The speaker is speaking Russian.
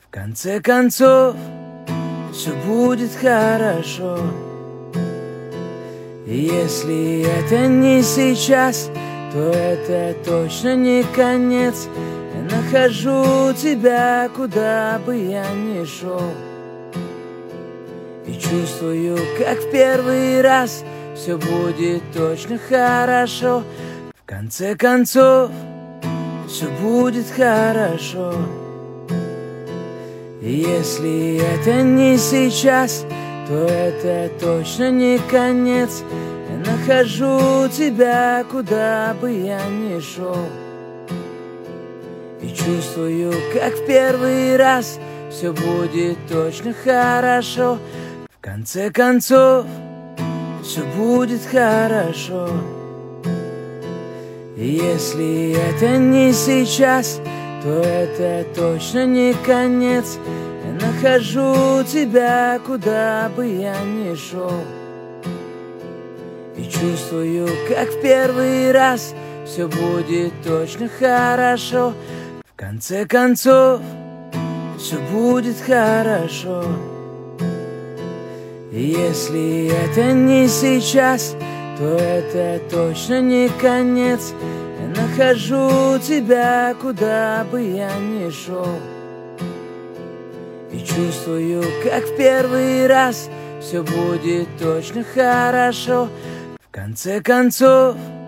В конце концов, все будет хорошо. И если это не сейчас, то это точно не конец. Я нахожу тебя, куда бы я ни шел, и чувствую, как в первый раз все будет точно хорошо. В конце концов, все будет хорошо. И если это не сейчас, то это точно не конец. Я нахожу тебя, куда бы я ни шел, и чувствую, как в первый раз все будет точно хорошо. В конце концов, все будет хорошо. И если это не сейчас, то это точно не конец. Я нахожу тебя, куда бы я ни шел, и чувствую, как в первый раз все будет точно хорошо. В конце концов, все будет хорошо. И если это не сейчас, то это точно не конец. Я нахожу тебя, куда бы я ни шел, и чувствую, как в первый раз все будет точно хорошо. В конце концов,